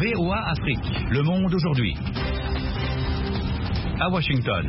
VOA Afrique, le monde aujourd'hui. À Washington.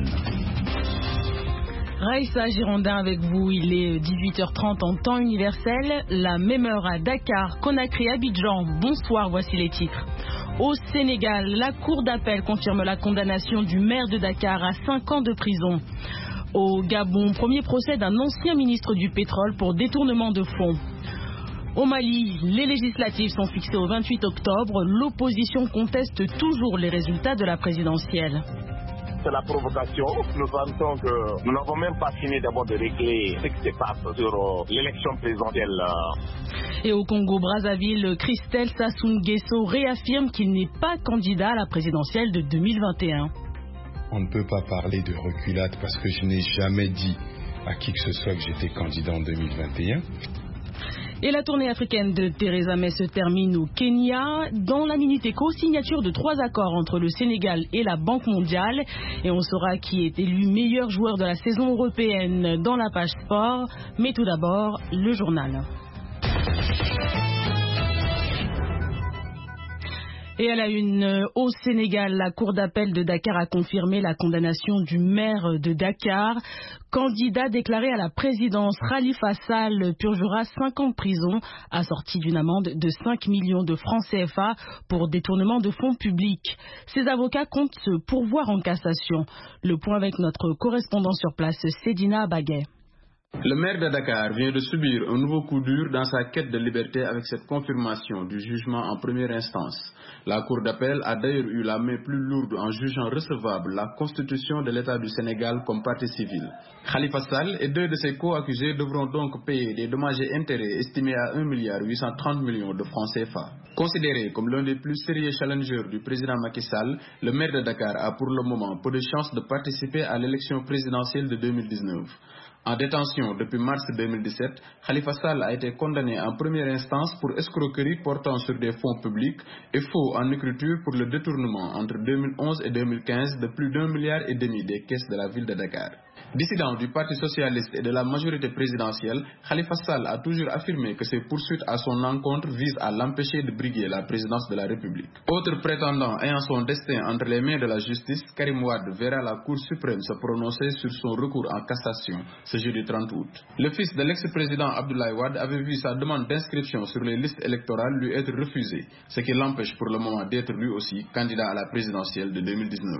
Raïssa Girondin avec vous, il est 18h30 en temps universel, la même heure à Dakar, Conakry, Abidjan. Bonsoir, voici les titres. Au Sénégal, la cour d'appel confirme la condamnation du maire de Dakar à 5 ans de prison. Au Gabon, premier procès d'un ancien ministre du pétrole pour détournement de fonds. Au Mali, les législatives sont fixées au 28 octobre. L'opposition conteste toujours les résultats de la présidentielle. C'est la provocation. Nous pensons que nous n'avons même pas fini d'abord de régler ce qui se passe sur l'élection présidentielle. Et au Congo-Brazzaville, Christelle Sassou Nguesso réaffirme qu'il n'est pas candidat à la présidentielle de 2021. On ne peut pas parler de reculade parce que je n'ai jamais dit à qui que ce soit que j'étais candidat en 2021. Et la tournée africaine de Theresa May se termine au Kenya. Dans la Minute Éco, signature de 3 accords entre le Sénégal et la Banque mondiale. Et on saura qui est élu meilleur joueur de la saison européenne dans la page sport. Mais tout d'abord, le journal. Et à la une, au Sénégal, la cour d'appel de Dakar a confirmé la condamnation du maire de Dakar. Candidat déclaré à la présidence, Khalifa Sall purgera 5 ans de prison, assorti d'une amende de 5 millions de francs CFA pour détournement de fonds publics. Ses avocats comptent se pourvoir en cassation. Le point avec notre correspondant sur place, Sedina Baguet. Le maire de Dakar vient de subir un nouveau coup dur dans sa quête de liberté avec cette confirmation du jugement en première instance. La Cour d'appel a d'ailleurs eu la main plus lourde en jugeant recevable la constitution de l'État du Sénégal comme partie civile. Khalifa Sall et 2 de ses co-accusés devront donc payer des dommages et intérêts estimés à 1,830 milliard de francs CFA. Considéré comme l'un des plus sérieux challengers du président Macky Sall, le maire de Dakar a pour le moment peu de chances de participer à l'élection présidentielle de 2019. En détention depuis mars 2017, Khalifa Sall a été condamné en première instance pour escroquerie portant sur des fonds publics et faux en écriture pour le détournement entre 2011 et 2015 de plus d'1,5 milliard des caisses de la ville de Dakar. Dissident du Parti socialiste et de la majorité présidentielle, Khalifa Sall a toujours affirmé que ces poursuites à son encontre visent à l'empêcher de briguer la présidence de la République. Autre prétendant ayant son destin entre les mains de la justice, Karim Wade verra la Cour suprême se prononcer sur son recours en cassation ce jeudi 30 août. Le fils de l'ex-président Abdoulaye Wade avait vu sa demande d'inscription sur les listes électorales lui être refusée, ce qui l'empêche pour le moment d'être lui aussi candidat à la présidentielle de 2019.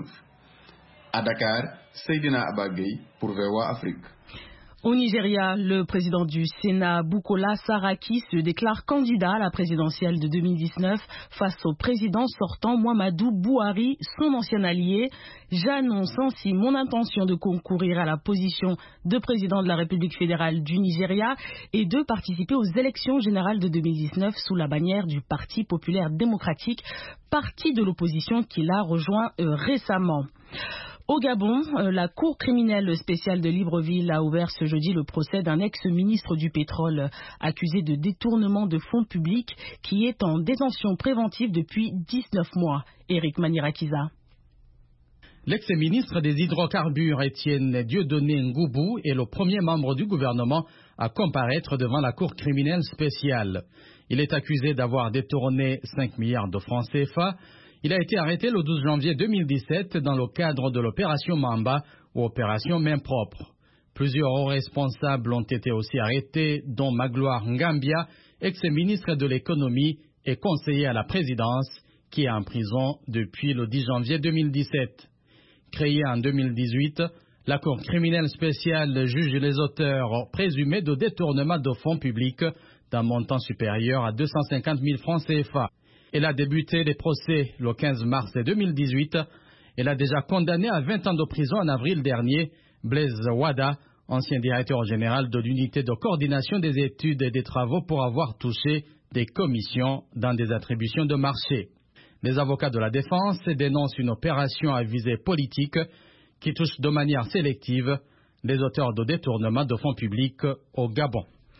À Dakar, Seydina Abagay pour VOA Afrique. Au Nigeria, le président du Sénat, Bukola Saraki, se déclare candidat à la présidentielle de 2019 face au président sortant Muhammadu Buhari, son ancien allié. J'annonce ainsi mon intention de concourir à la position de président de la République fédérale du Nigeria et de participer aux élections générales de 2019 sous la bannière du Parti populaire démocratique, parti de l'opposition qu'il a rejoint récemment. Au Gabon, la Cour criminelle spéciale de Libreville a ouvert ce jeudi le procès d'un ex-ministre du pétrole accusé de détournement de fonds publics qui est en détention préventive depuis 19 mois. Éric Manirakiza. L'ex-ministre des hydrocarbures Étienne Dieudonné Ngoubou est le premier membre du gouvernement à comparaître devant la Cour criminelle spéciale. Il est accusé d'avoir détourné 5 milliards de francs CFA. Il a été arrêté le 12 janvier 2017 dans le cadre de l'opération Mamba ou opération Main Propre. Plusieurs hauts responsables ont été aussi arrêtés, dont Magloire Ngambia, ex-ministre de l'économie et conseiller à la présidence, qui est en prison depuis le 10 janvier 2017. Créée en 2018, la Cour criminelle spéciale juge les auteurs présumés de détournement de fonds publics d'un montant supérieur à 250 000 francs CFA. Elle a débuté les procès le 15 mars 2018. Elle a déjà condamné à 20 ans de prison en avril dernier Blaise Wada, ancien directeur général de l'unité de coordination des études et des travaux pour avoir touché des commissions dans des attributions de marché. Les avocats de la défense dénoncent une opération à visée politique qui touche de manière sélective les auteurs de détournement de fonds publics au Gabon.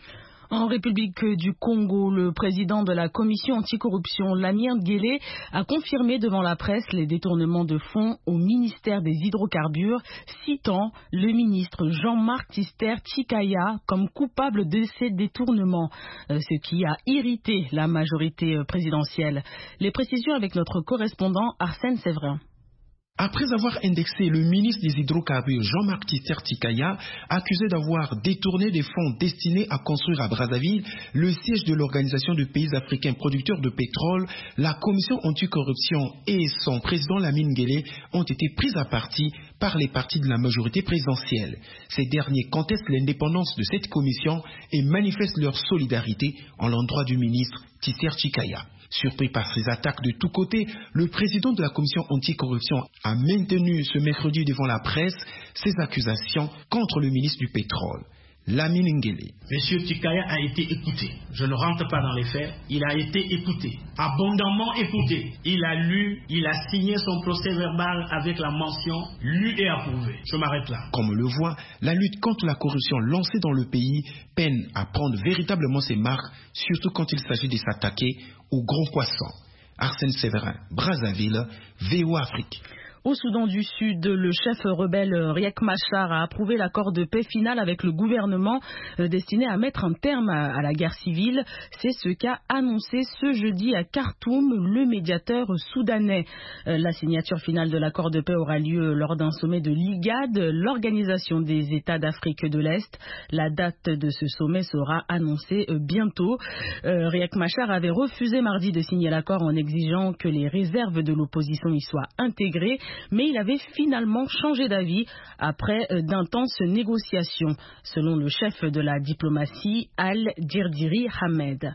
En République du Congo, le président de la commission anticorruption, Lamine Ngele, a confirmé devant la presse les détournements de fonds au ministère des hydrocarbures, citant le ministre Jean-Marc Tister-Tshikaya comme coupable de ces détournements, ce qui a irrité la majorité présidentielle. Les précisions avec notre correspondant Arsène Séverin. Après avoir indexé le ministre des hydrocarbures Jean-Marc Tister-Tshikaya, accusé d'avoir détourné des fonds destinés à construire à Brazzaville le siège de l'Organisation de pays africains producteurs de pétrole, la commission anticorruption et son président Lamine Ngele ont été pris à partie par les partis de la majorité présidentielle. Ces derniers contestent l'indépendance de cette commission et manifestent leur solidarité en l'endroit du ministre Tister-Tshikaya. Surpris par ces attaques de tous côtés, le président de la commission anticorruption a maintenu ce mercredi devant la presse ses accusations contre le ministre du pétrole, Lamine Ngele. Monsieur Tshikaya a été écouté. Je ne rentre pas dans les faits. Il a été écouté, abondamment écouté. Il a lu, il a signé son procès verbal avec la mention lu et approuvé. Je m'arrête là. Comme on le voit, la lutte contre la corruption lancée dans le pays peine à prendre véritablement ses marques, surtout quand il s'agit de s'attaquer aux gros poissons. Arsène Séverin, Brazzaville, VOA Afrique. Au Soudan du Sud, le chef rebelle Riek Machar a approuvé l'accord de paix final avec le gouvernement destiné à mettre un terme à la guerre civile. C'est ce qu'a annoncé ce jeudi à Khartoum le médiateur soudanais. La signature finale de l'accord de paix aura lieu lors d'un sommet de l'IGAD, l'Organisation des États d'Afrique de l'Est. La date de ce sommet sera annoncée bientôt. Riek Machar avait refusé mardi de signer l'accord en exigeant que les réserves de l'opposition y soient intégrées. Mais il avait finalement changé d'avis après d'intenses négociations, selon le chef de la diplomatie, Al-Dirdiri Ahmed.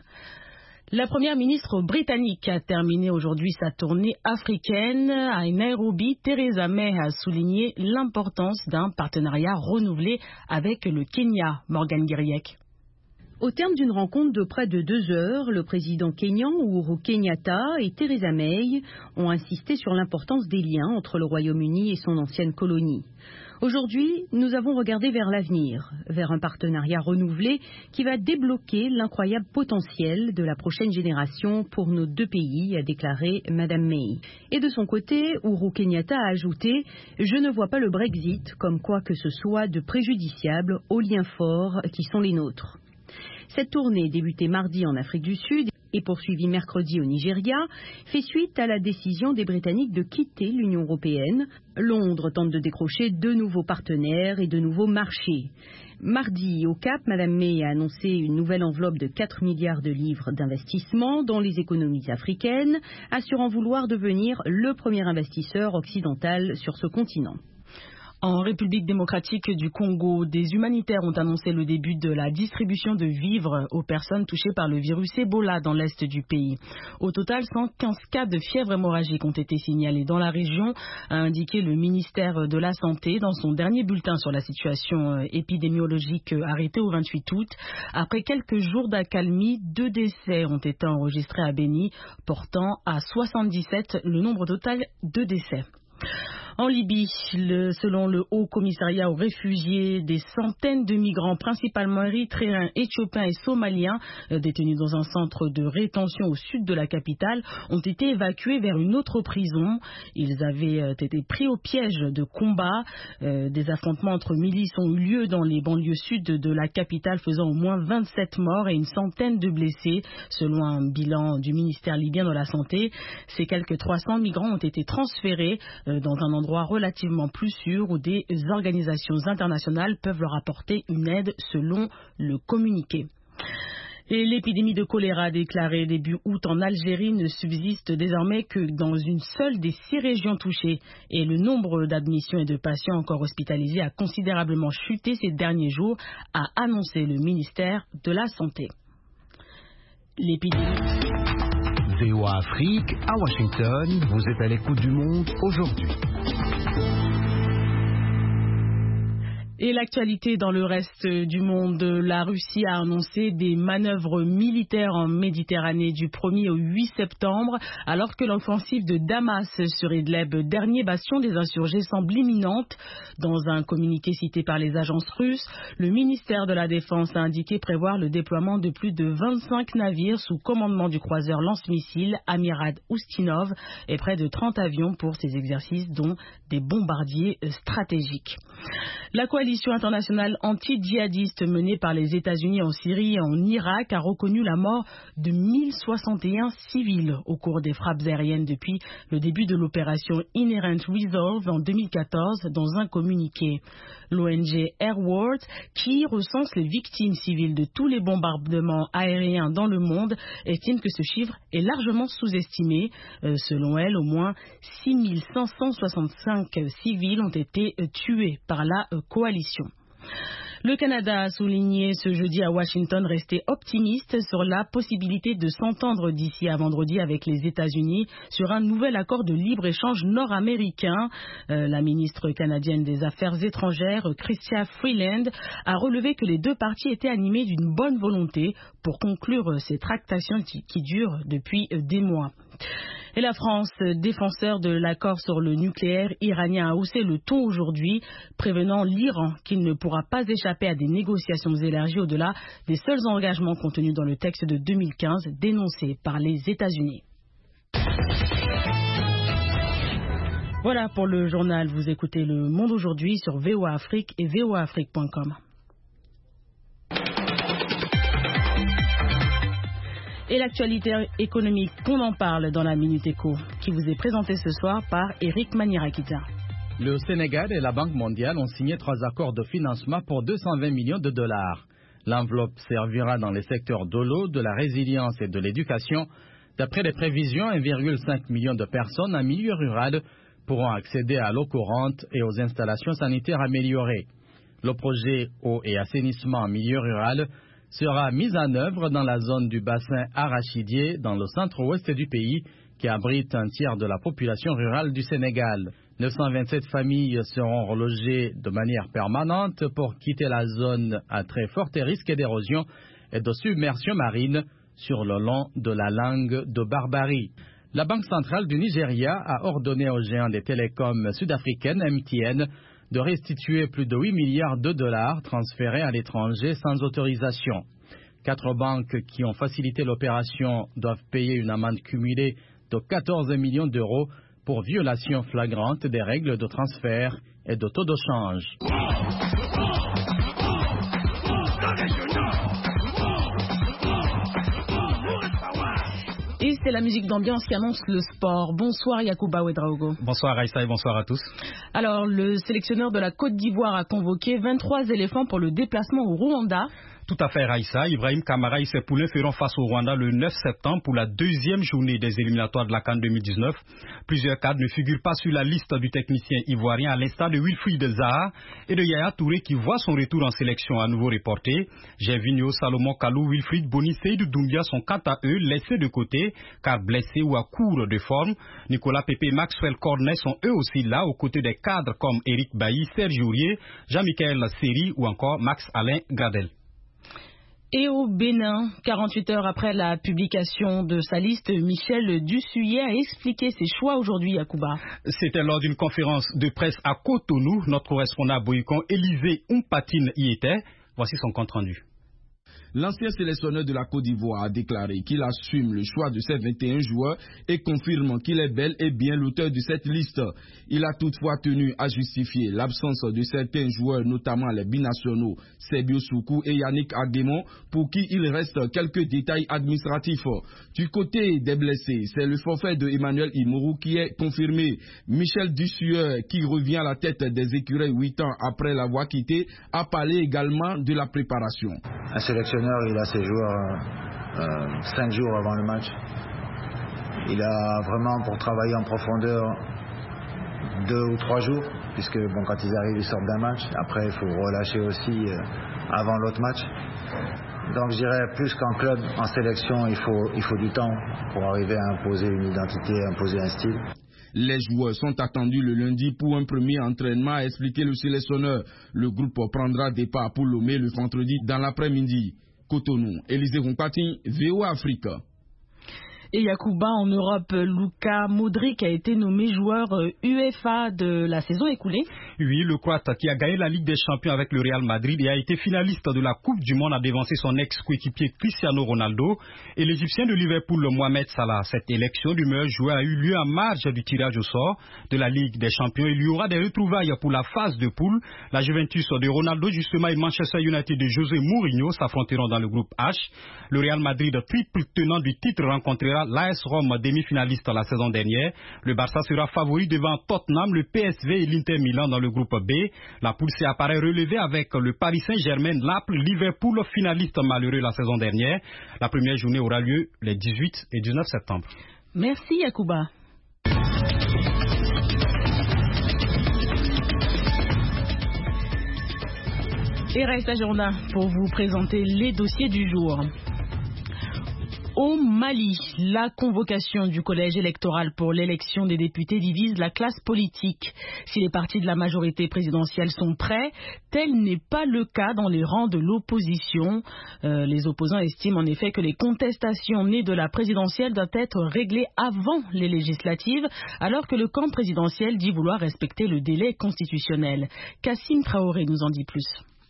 La première ministre britannique a terminé aujourd'hui sa tournée africaine. À Nairobi, Theresa May a souligné l'importance d'un partenariat renouvelé avec le Kenya. Morgane Guiriec. Au terme d'une rencontre de près de 2 heures, le président kényan Uhuru Kenyatta et Theresa May ont insisté sur l'importance des liens entre le Royaume-Uni et son ancienne colonie. Aujourd'hui, nous avons regardé vers l'avenir, vers un partenariat renouvelé qui va débloquer l'incroyable potentiel de la prochaine génération pour nos 2 pays, a déclaré Mme May. Et de son côté, Uhuru Kenyatta a ajouté « Je ne vois pas le Brexit comme quoi que ce soit de préjudiciable aux liens forts qui sont les nôtres ». Cette tournée, débutée mardi en Afrique du Sud et poursuivie mercredi au Nigeria, fait suite à la décision des Britanniques de quitter l'Union européenne. Londres tente de décrocher de nouveaux partenaires et de nouveaux marchés. Mardi, au Cap, Mme May a annoncé une nouvelle enveloppe de 4 milliards de livres d'investissement dans les économies africaines, assurant vouloir devenir le premier investisseur occidental sur ce continent. En République démocratique du Congo, des humanitaires ont annoncé le début de la distribution de vivres aux personnes touchées par le virus Ebola dans l'est du pays. Au total, 115 cas de fièvre hémorragique ont été signalés dans la région, a indiqué le ministère de la Santé dans son dernier bulletin sur la situation épidémiologique arrêté au 28 août. Après quelques jours d'accalmie, 2 décès ont été enregistrés à Beni, portant à 77 le nombre total de décès. En Libye, selon le Haut Commissariat aux réfugiés, des centaines de migrants, principalement érythréens, éthiopiens et somaliens, détenus dans un centre de rétention au sud de la capitale, ont été évacués vers une autre prison. Ils avaient été pris au piège de combats. Des affrontements entre milices ont eu lieu dans les banlieues sud de la capitale, faisant au moins 27 morts et une centaine de blessés, selon un bilan du ministère libyen de la Santé. Ces quelques 300 migrants ont été transférés dans un endroit relativement plus sûr où des organisations internationales peuvent leur apporter une aide, selon le communiqué. Et l'épidémie de choléra déclarée début août en Algérie ne subsiste désormais que dans une seule des 6 régions touchées. Et le nombre d'admissions et de patients encore hospitalisés a considérablement chuté ces derniers jours, a annoncé le ministère de la Santé. L'épidémie... VOA Afrique, à Washington, vous êtes à l'écoute du monde aujourd'hui. Et l'actualité dans le reste du monde, la Russie a annoncé des manœuvres militaires en Méditerranée du 1er au 8 septembre, alors que l'offensive de Damas sur Idlib, dernier bastion des insurgés, semble imminente. Dans un communiqué cité par les agences russes, le ministère de la Défense a indiqué prévoir le déploiement de plus de 25 navires sous commandement du croiseur lance-missiles Amirad Ustinov et près de 30 avions pour ces exercices, dont des bombardiers stratégiques. La coalition internationale anti-djihadiste menée par les États-Unis en Syrie et en Irak a reconnu la mort de 1061 civils au cours des frappes aériennes depuis le début de l'opération Inherent Resolve en 2014 dans un communiqué. L'ONG Airworld, qui recense les victimes civiles de tous les bombardements aériens dans le monde, estime que ce chiffre est largement sous-estimé. Selon elle, au moins 6565 civils ont été tués par la coalition. Le Canada a souligné ce jeudi à Washington rester optimiste sur la possibilité de s'entendre d'ici à vendredi avec les États-Unis sur un nouvel accord de libre-échange nord-américain. La ministre canadienne des Affaires étrangères, Chrystia Freeland, a relevé que les deux parties étaient animées d'une bonne volonté pour conclure ces tractations qui durent depuis des mois. Et la France, défenseur de l'accord sur le nucléaire iranien, a haussé le ton aujourd'hui, prévenant l'Iran qu'il ne pourra pas échapper à des négociations élargies au-delà des seuls engagements contenus dans le texte de 2015 dénoncé par les États-Unis. Voilà pour le journal. Vous écoutez Le Monde aujourd'hui sur VOA Afrique et voaafrique.com. Et l'actualité économique, qu'on en parle dans la Minute Éco, qui vous est présentée ce soir par Eric Manirakita. Le Sénégal et la Banque mondiale ont signé 3 accords de financement pour 220 millions de dollars. L'enveloppe servira dans les secteurs de l'eau, de la résilience et de l'éducation. D'après les prévisions, 1,5 million de personnes en milieu rural pourront accéder à l'eau courante et aux installations sanitaires améliorées. Le projet eau et assainissement en milieu rural sera mise en œuvre dans la zone du bassin arachidier dans le centre-ouest du pays qui abrite un tiers de la population rurale du Sénégal. 927 familles seront relogées de manière permanente pour quitter la zone à très fort risque d'érosion et de submersion marine sur le long de la langue de Barbarie. La Banque centrale du Nigeria a ordonné aux géants des télécoms sud-africaines MTN de restituer plus de 8 milliards de dollars transférés à l'étranger sans autorisation. 4 banques qui ont facilité l'opération doivent payer une amende cumulée de 14 millions d'euros pour violation flagrante des règles de transfert et de taux de change. Et c'est la musique d'ambiance qui annonce le sport. Bonsoir Yacouba Ouedraogo. Bonsoir Raissa et bonsoir à tous. Alors, le sélectionneur de la Côte d'Ivoire a convoqué 23 éléphants pour le déplacement au Rwanda. Tout à fait Raissa. Ibrahim Kamara et ses poulains feront face au Rwanda le 9 septembre pour la 2e journée des éliminatoires de la CAN 2019. Plusieurs cadres ne figurent pas sur la liste du technicien ivoirien à l'instar de Wilfried Zaha et de Yaya Touré qui voit son retour en sélection à nouveau reporté. Gervinho, Salomon Kalou, Wilfried Boni, Seydou Doumbia sont quant à eux laissés de côté car blessés ou à court de forme. Nicolas Pepe et Maxwell Cornet sont eux aussi là aux côtés des cadres comme Eric Bailly, Serge Aurier, Jean-Michel Seri ou encore Max-Alain Gradel. Et au Bénin, 48 heures après la publication de sa liste, Michel Dussuyer a expliqué ses choix aujourd'hui à Cuba. C'était lors d'une conférence de presse à Cotonou. Notre correspondant à Boycon, Élisée Umpatine, y était. Voici son compte rendu. L'ancien sélectionneur de la Côte d'Ivoire a déclaré qu'il assume le choix de ses 21 joueurs et confirme qu'il est bel et bien l'auteur de cette liste. Il a toutefois tenu à justifier l'absence de certains joueurs, notamment les binationaux Sebio Soukou et Yannick Aguemon, pour qui il reste quelques détails administratifs. Du côté des blessés, c'est le forfait de Emmanuel Imourou qui est confirmé. Michel Dussuyer, qui revient à la tête des écureuils 8 ans après l'avoir quitté, a parlé également de la préparation. Un sélectionneur, il a ses joueurs 5 jours avant le match. Il a vraiment pour travailler en profondeur 2 ou 3 jours, puisque bon, quand ils arrivent, ils sortent d'un match. Après, il faut relâcher aussi avant l'autre match. Donc je dirais plus qu'en club, en sélection, il faut du temps pour arriver à imposer une identité, imposer un style. Les joueurs sont attendus le lundi pour un premier entraînement, a expliqué le sélectionneur. Le groupe prendra départ pour Lomé le vendredi dans l'après-midi. Cotonou, Élisée Rompati, VOA Africa. Et Yacouba, en Europe, Luka Modric a été nommé joueur UEFA de la saison écoulée. Oui, le Croate qui a gagné la Ligue des Champions avec le Real Madrid et a été finaliste de la Coupe du Monde a dévancé son ex-coéquipier Cristiano Ronaldo et l'Égyptien de Liverpool Mohamed Salah. Cette élection du meilleur joueur a eu lieu en marge du tirage au sort de la Ligue des Champions. Il y aura des retrouvailles pour la phase de poule. La Juventus de Ronaldo justement et Manchester United de José Mourinho s'affronteront dans le groupe H. Le Real Madrid, triple tenant du titre, rencontrera l'AS Rome, demi-finaliste la saison dernière. Le Barça sera favori devant Tottenham, le PSV et l'Inter Milan dans le groupe B. La poule C apparaît relevée avec le Paris Saint-Germain, Naples, Liverpool, finaliste malheureux la saison dernière. La première journée aura lieu les 18 et 19 septembre. Merci Yacouba. Et reste à Journa pour vous présenter les dossiers du jour. Au Mali, la convocation du collège électoral pour l'élection des députés divise la classe politique. Si les partis de la majorité présidentielle sont prêts, tel n'est pas le cas dans les rangs de l'opposition. Les opposants estiment en effet que les contestations nées de la présidentielle doivent être réglées avant les législatives, alors que le camp présidentiel dit vouloir respecter le délai constitutionnel. Kassim Traoré nous en dit plus.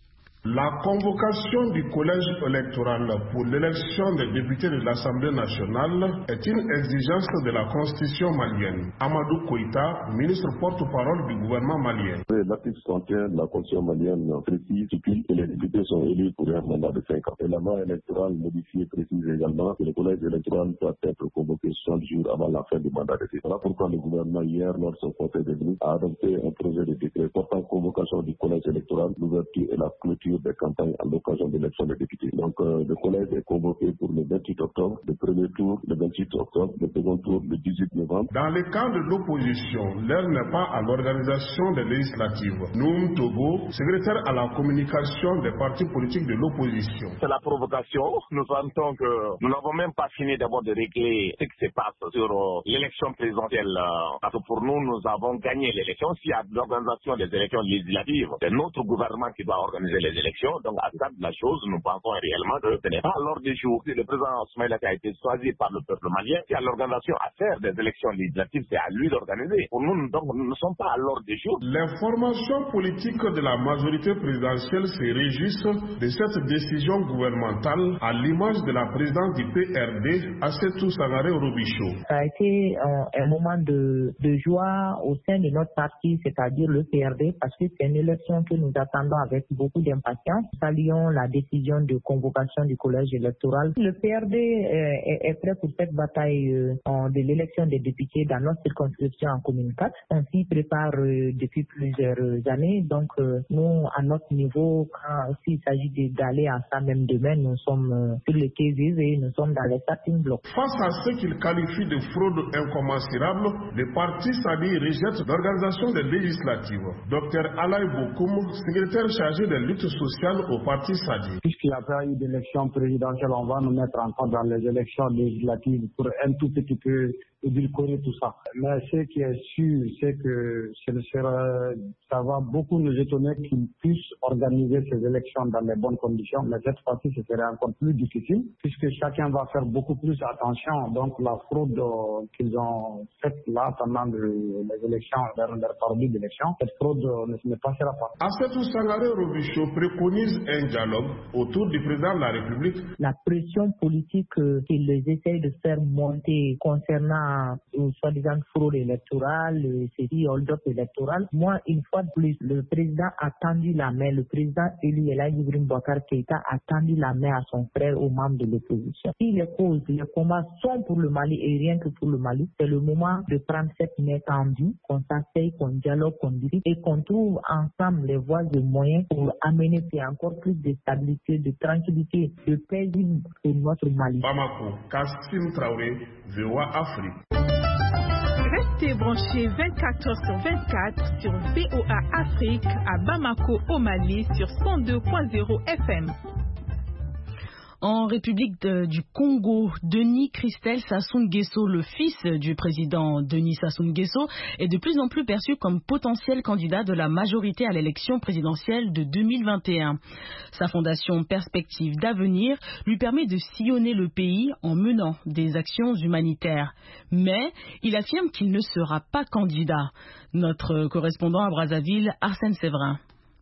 La convocation du collège électoral pour l'élection des députés de l'Assemblée nationale est une exigence de la constitution malienne. Amadou Koïta, ministre porte-parole du gouvernement malien. L'article 61 de la constitution malienne précise que les députés sont élus pour un mandat de 5 ans. Et la loi électorale modifiée précise également que le collège électoral doit être convoqué 60 jours avant la fin du mandat de 6 ans. Voilà pourquoi le gouvernement hier, lors de son conseil des ministres, a adopté un projet de décret portant convocation du collège électoral, l'ouverture et la clôture des campagnes à l'occasion de l'élection des députés. Donc le collège est convoqué pour le 28 octobre, le premier tour le 28 octobre, le second tour le 18 novembre. Dans le cas de l'opposition, l'heure n'est pas à l'organisation des législatives. Noum Togo, secrétaire à la communication des partis politiques de l'opposition. C'est la provocation. Nous sentons que nous n'avons même pas fini d'abord de régler ce qui se passe sur l'élection présidentielle. Parce que pour nous, nous avons gagné l'élection. S'il y a l'organisation des élections législatives, c'est notre gouvernement qui doit organiser les élections. Donc, à ça de la chose, nous pensons réellement que ce n'est pas à l'ordre du jour. Le président Soumaïla qui a été choisi par le peuple malien, qui a l'organisation à faire des élections législatives, c'est à lui d'organiser. Pour nous, donc, nous ne sommes pas à l'ordre du jour. Les formations politiques de la majorité présidentielle se réjouissent de cette décision gouvernementale à l'image de la présidente du PRD, Assetou Sangaré Robichaud. Ça a été un moment de joie au sein de notre parti, c'est-à-dire le PRD, parce que c'est une élection que nous attendons avec beaucoup d'impatience. Saluons la décision de convocation du collège électoral. Le PRD est prêt pour cette bataille de l'élection des députés dans notre circonscription en commune 4. On s'y prépare depuis plusieurs années. Donc nous, à notre niveau, s'il s'agit d'aller à ça même demain, nous sommes sur les quais et nous sommes dans les starting blocks. Face à ce qu'il qualifie de fraude incommensurable, le parti SADI rejette l'organisation des législatives. Dr Alaï Bokoum, secrétaire chargé des luttes sociales au parti SADI. Puisqu'il n'y a pas eu d'élection présidentielle, on va nous mettre encore dans les élections législatives pour un tout petit peu édulcorer tout ça. Mais ce qui est sûr, c'est que ça va beaucoup nous étonner qu'ils puissent organiser ces élections dans les bonnes conditions. Mais cette fois-ci, ce serait encore plus difficile puisque chacun va faire beaucoup plus attention. Donc la fraude qu'ils ont faite là pendant les élections, leur parodi d'élection, cette fraude ne passera pas. Assetou Sangaré Robichaud préconise un dialogue autour du président de la République. La pression politique qu'ils essayent de faire monter concernant soi-disant fraude électorale, ceci, hold-up électoral. Moi, une fois de plus, le président a tendu la main, le président élu Elaï Ibrahim Boubacar Keïta a tendu la main à son frère aux membres de l'opposition. Si les causes, les combats sont pour le Mali et rien que pour le Mali, c'est le moment de prendre cette main tendue, qu'on s'asseye, qu'on dialogue, qu'on dirige et qu'on trouve ensemble les voies et moyens pour amener encore plus de stabilité, de tranquillité, de paix pour notre Mali. Bamako, Kassim Traoré, VOA Afrique. Restez branchés 24h/24 sur VOA Afrique à Bamako au Mali sur 102.0 FM. En République du Congo, Denis Christel Sassou Nguesso, le fils du président Denis Sassou Nguesso, est de plus en plus perçu comme potentiel candidat de la majorité à l'élection présidentielle de 2021. Sa fondation Perspective d'avenir lui permet de sillonner le pays en menant des actions humanitaires. Mais il affirme qu'il ne sera pas candidat. Notre correspondant à Brazzaville, Arsène Séverin.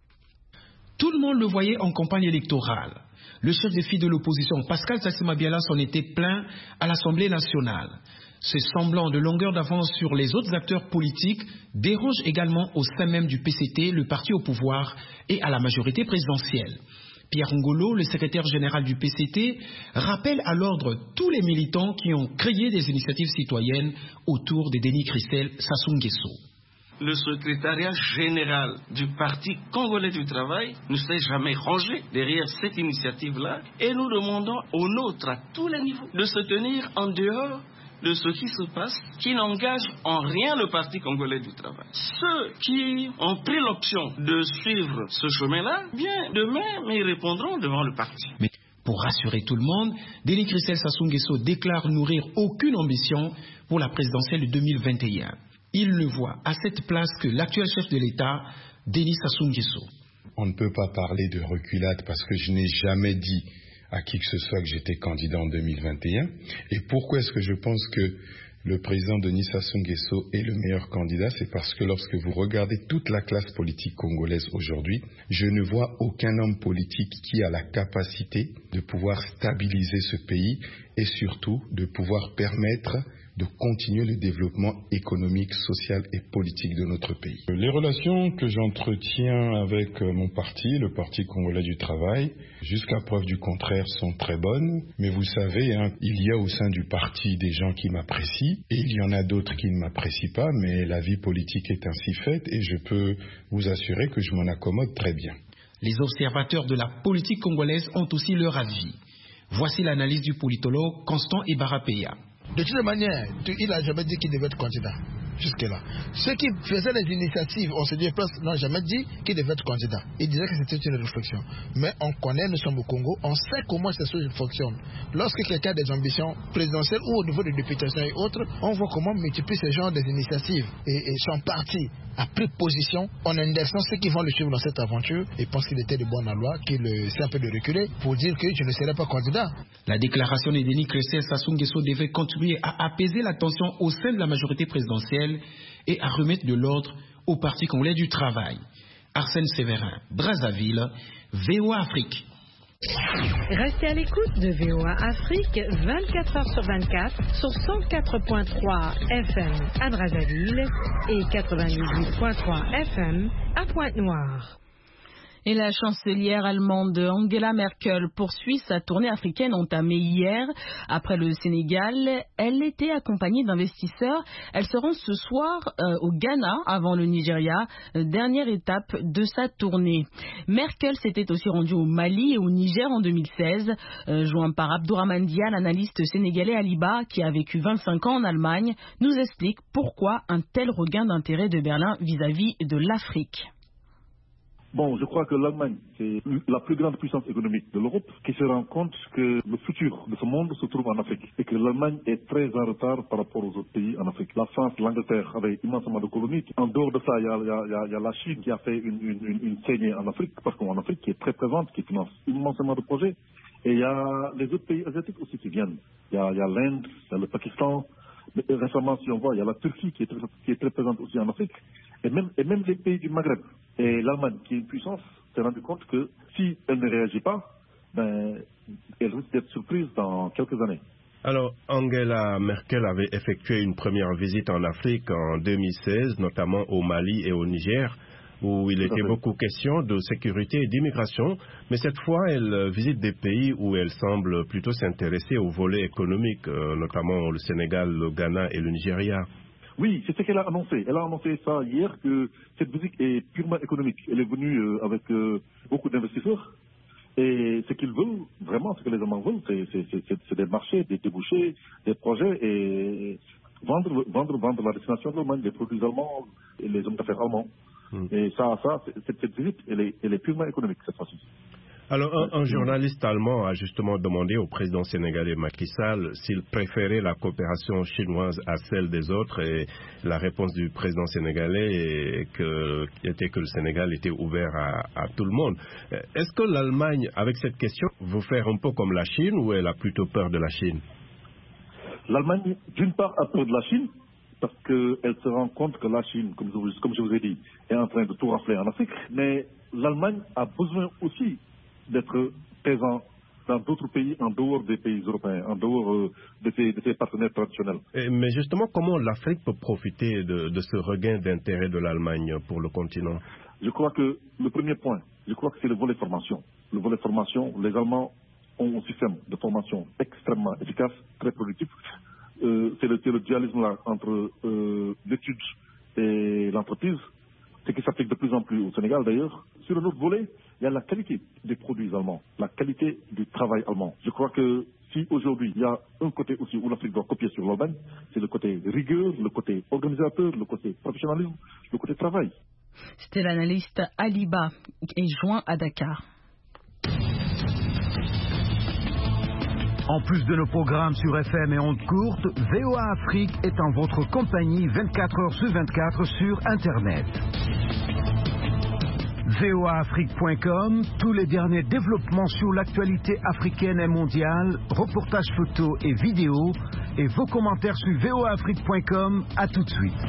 Tout le monde le voyait en campagne électorale. Le chef des filles de l'opposition, Pascal Sassima-Biala, s'en était plaint à l'Assemblée nationale. Ce semblant de longueur d'avance sur les autres acteurs politiques dérange également au sein même du PCT, le parti au pouvoir, et à la majorité présidentielle. Pierre Ngolo, le secrétaire général du PCT, rappelle à l'ordre tous les militants qui ont créé des initiatives citoyennes autour de Denis Christel Sassou Nguesso. Le secrétariat général du Parti congolais du travail ne s'est jamais rangé derrière cette initiative-là et nous demandons aux nôtres à tous les niveaux de se tenir en dehors de ce qui se passe, qui n'engage en rien le Parti congolais du travail. Ceux qui ont pris l'option de suivre ce chemin-là, bien demain, mais ils répondront devant le parti. Mais pour rassurer tout le monde, Denis Christel Sassou Nguesso déclare nourrir aucune ambition pour la présidentielle de 2021. Il ne voit à cette place que l'actuel chef de l'État, Denis Sassou Nguesso. On ne peut pas parler de reculade parce que je n'ai jamais dit à qui que ce soit que j'étais candidat en 2021. Et pourquoi est-ce que je pense que le président Denis Sassou Nguesso est le meilleur candidat? C'est parce que lorsque vous regardez toute la classe politique congolaise aujourd'hui, je ne vois aucun homme politique qui a la capacité de pouvoir stabiliser ce pays et surtout de pouvoir permettre de continuer le développement économique, social et politique de notre pays. Les relations que j'entretiens avec mon parti, le Parti congolais du travail, jusqu'à preuve du contraire, sont très bonnes. Mais vous savez, il y a au sein du parti des gens qui m'apprécient et il y en a d'autres qui ne m'apprécient pas, mais la vie politique est ainsi faite et je peux vous assurer que je m'en accommode très bien. Les observateurs de la politique congolaise ont aussi leur avis. Voici l'analyse du politologue Constant Ibarapeya. De toute manière, il n'a jamais dit qu'il devait être candidat. Jusque-là. Ceux qui faisaient les initiatives, on se dit presque, n'ont jamais dit qu'il devait être candidat. Ils disaient que c'était une réflexion. Mais on connaît, nous sommes au Congo, on sait comment ça fonctionne. Lorsque quelqu'un a des ambitions présidentielles ou au niveau des députations et autres, on voit comment multiplier ce genre d'initiatives. Et son parti a pris position en indexant ceux qui vont le suivre dans cette aventure et pense qu'il était de bonne loi, qu'il essaie un peu de reculer pour dire que je ne serai pas candidat. La déclaration de Denis Christel Sassou Nguesso devait contribuer à apaiser la tension au sein de la majorité présidentielle et à remettre de l'ordre au Parti congolais du travail. Arsène Séverin, Brazzaville, VOA Afrique. Restez à l'écoute de VOA Afrique 24h/24 sur 104.3 FM à Brazzaville et 98.3 FM à Pointe-Noire. Et la chancelière allemande Angela Merkel poursuit sa tournée africaine entamée hier. Après le Sénégal, elle était accompagnée d'investisseurs. Elle se rend ce soir au Ghana avant le Nigeria, dernière étape de sa tournée. Merkel s'était aussi rendue au Mali et au Niger en 2016, joint par Abdourahmane Dia, l'analyste sénégalais Aliba, qui a vécu 25 ans en Allemagne, nous explique pourquoi un tel regain d'intérêt de Berlin vis-à-vis de l'Afrique. Bon, je crois que l'Allemagne, c'est la plus grande puissance économique de l'Europe qui se rend compte que le futur de ce monde se trouve en Afrique et que l'Allemagne est très en retard par rapport aux autres pays en Afrique. La France, l'Angleterre avaient immensément de colonies. En dehors de ça, il y a la Chine qui a fait une saignée en Afrique, parce qu'en Afrique, qui est très présente, qui finance immensément de projets. Et il y a les autres pays asiatiques aussi qui viennent. Il y a l'Inde, il y a le Pakistan. Mais récemment, si on voit, il y a la Turquie qui est très présente aussi en Afrique. Et même les pays du Maghreb. Et l'Allemagne, qui est une puissance, s'est rendu compte que si elle ne réagit pas, elle risque d'être surprise dans quelques années. Alors, Angela Merkel avait effectué une première visite en Afrique en 2016, notamment au Mali et au Niger, où il était beaucoup question de sécurité et d'immigration. Mais cette fois, elle visite des pays où elle semble plutôt s'intéresser au volet économique, notamment le Sénégal, le Ghana et le Nigeria. Oui, c'est ce qu'elle a annoncé. Elle a annoncé ça hier, que cette visite est purement économique. Elle est venue avec beaucoup d'investisseurs. Et ce qu'ils veulent, vraiment, ce que les Allemands veulent, c'est des marchés, des débouchés, des projets et vendre la destination de l'Allemagne, les produits allemands et les hommes d'affaires allemands. Et cette visite, elle est purement économique cette fois-ci. Alors, un journaliste allemand a justement demandé au président sénégalais Macky Sall s'il préférait la coopération chinoise à celle des autres, et la réponse du président sénégalais était que le Sénégal était ouvert à tout le monde. Est-ce que l'Allemagne, avec cette question, veut faire un peu comme la Chine, ou elle a plutôt peur de la Chine? L'Allemagne, d'une part, a peur de la Chine, parce qu'elle se rend compte que la Chine, comme je vous ai dit, est en train de tout rafler en Afrique. Mais l'Allemagne a besoin aussi d'être présent dans d'autres pays, en dehors des pays européens, en dehors de ses partenaires traditionnels. Mais justement, comment l'Afrique peut profiter de ce regain d'intérêt de l'Allemagne pour le continent? Je crois que le premier point, c'est le volet formation. Le volet formation, les Allemands ont un système de formation extrêmement efficace, très productif. C'est le dualisme là, entre l'étude et l'entreprise, ce qui s'applique de plus en plus au Sénégal d'ailleurs. Sur un autre volet, il y a la qualité des produits allemands, la qualité du travail allemand. Je crois que si aujourd'hui il y a un côté aussi où l'Afrique doit copier sur l'Allemagne, c'est le côté rigueur, le côté organisateur, le côté professionnalisme, le côté travail. C'était l'analyste Aliba et joint à Dakar. En plus de nos programmes sur FM et ondes courtes, VOA Afrique est en votre compagnie 24 heures sur 24 sur Internet. voaafrique.com, tous les derniers développements sur l'actualité africaine et mondiale, reportages photos et vidéos, et vos commentaires sur voaafrique.com. À tout de suite.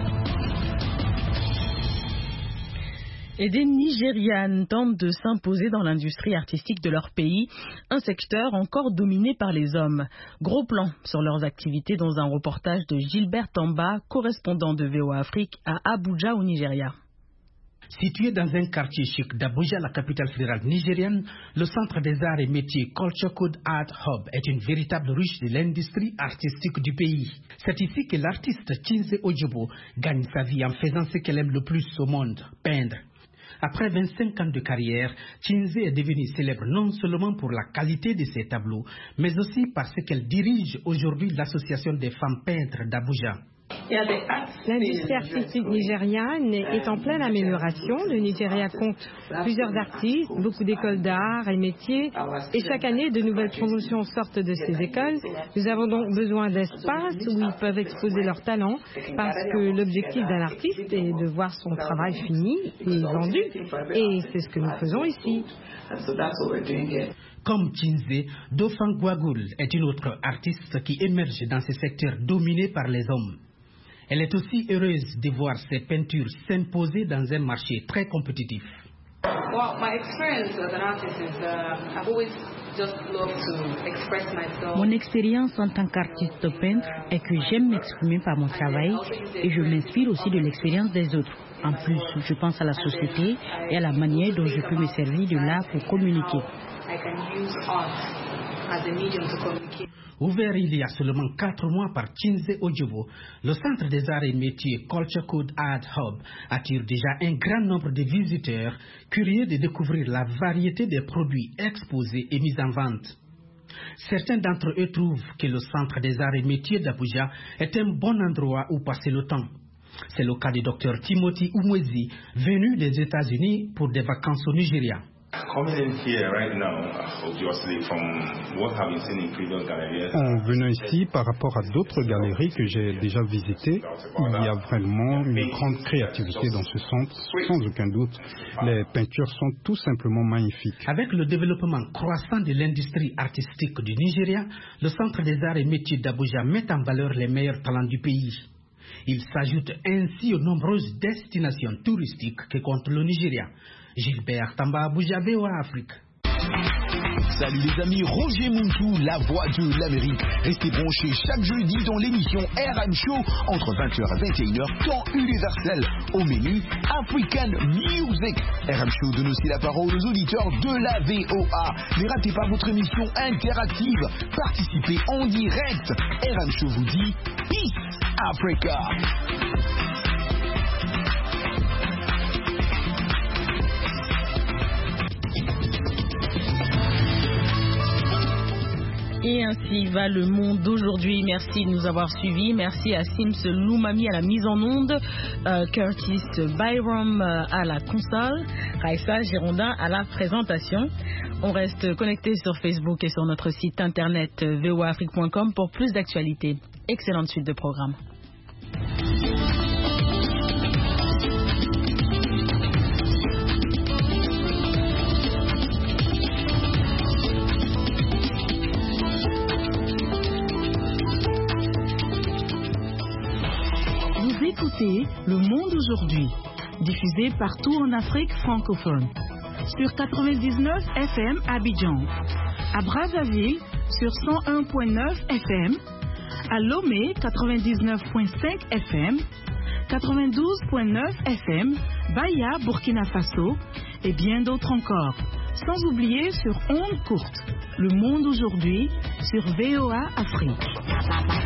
Et des Nigérianes tentent de s'imposer dans l'industrie artistique de leur pays, un secteur encore dominé par les hommes. Gros plan sur leurs activités dans un reportage de Gilbert Tamba, correspondant de VOA Afrique à Abuja au Nigeria. Situé dans un quartier chic d'Abuja, la capitale fédérale nigérienne, le Centre des arts et métiers Culture Code Art Hub est une véritable ruche de l'industrie artistique du pays. C'est ici que l'artiste Chinze Ojobo gagne sa vie en faisant ce qu'elle aime le plus au monde, peindre. Après 25 ans de carrière, Chinze est devenue célèbre non seulement pour la qualité de ses tableaux, mais aussi parce qu'elle dirige aujourd'hui l'association des femmes peintres d'Abuja. L'industrie artistique nigériane est en pleine amélioration. Le Nigeria compte plusieurs artistes, beaucoup d'écoles d'art et métiers, et chaque année de nouvelles promotions sortent de ces écoles. Nous avons donc besoin d'espaces où ils peuvent exposer leurs talents, parce que l'objectif d'un artiste est de voir son travail fini et vendu, et c'est ce que nous faisons ici. Comme Chinze, Dofang Gwagul est une autre artiste qui émerge dans ce secteur dominé par les hommes. Elle est aussi heureuse de voir ses peintures s'imposer dans un marché très compétitif. Mon expérience en tant qu'artiste peintre est que j'aime m'exprimer par mon travail et je m'inspire aussi de l'expérience des autres. En plus, je pense à la société et à la manière dont je peux me servir de l'art pour communiquer. Ouvert il y a seulement 4 mois par Chinze Ojobo, le Centre des arts et métiers Culture Code Art Hub attire déjà un grand nombre de visiteurs curieux de découvrir la variété des produits exposés et mis en vente. Certains d'entre eux trouvent que le Centre des arts et métiers d'Abuja est un bon endroit où passer le temps. C'est le cas du docteur Timothy Umwezi, venu des États-Unis pour des vacances au Nigeria. En venant ici, par rapport à d'autres galeries que j'ai déjà visitées, il y a vraiment une grande créativité dans ce centre, sans aucun doute. Les peintures sont tout simplement magnifiques. Avec le développement croissant de l'industrie artistique du Nigeria, le Centre des arts et métiers d'Abuja met en valeur les meilleurs talents du pays. Il s'ajoute ainsi aux nombreuses destinations touristiques que compte le Nigeria. Gilbert Tamba, Abuja, VOA Afrique. Salut les amis, Roger Muntu, la voix de l'Amérique. Restez branchés chaque jeudi dans l'émission RM Show entre 20h et 21h, temps universel. Au menu, African Music. RM Show donne aussi la parole aux auditeurs de la VOA. Ne ratez pas votre émission interactive. Participez en direct. RM Show vous dit Peace Africa. Et ainsi va le monde d'aujourd'hui. Merci de nous avoir suivis. Merci à Sims Loumami à la mise en onde, Curtis Byram à la console, Raissa Girondin à la présentation. On reste connecté sur Facebook et sur notre site internet voaafrique.com pour plus d'actualités. Excellente suite de programmes. Vous écoutez Le Monde aujourd'hui, diffusé partout en Afrique francophone. Sur 99 FM à Abidjan, à Brazzaville sur 101.9 FM, à Lomé 99.5 FM, 92.9 FM, Baya, Burkina Faso et bien d'autres encore. Sans oublier sur ondes courtes, Le Monde aujourd'hui sur VOA Afrique.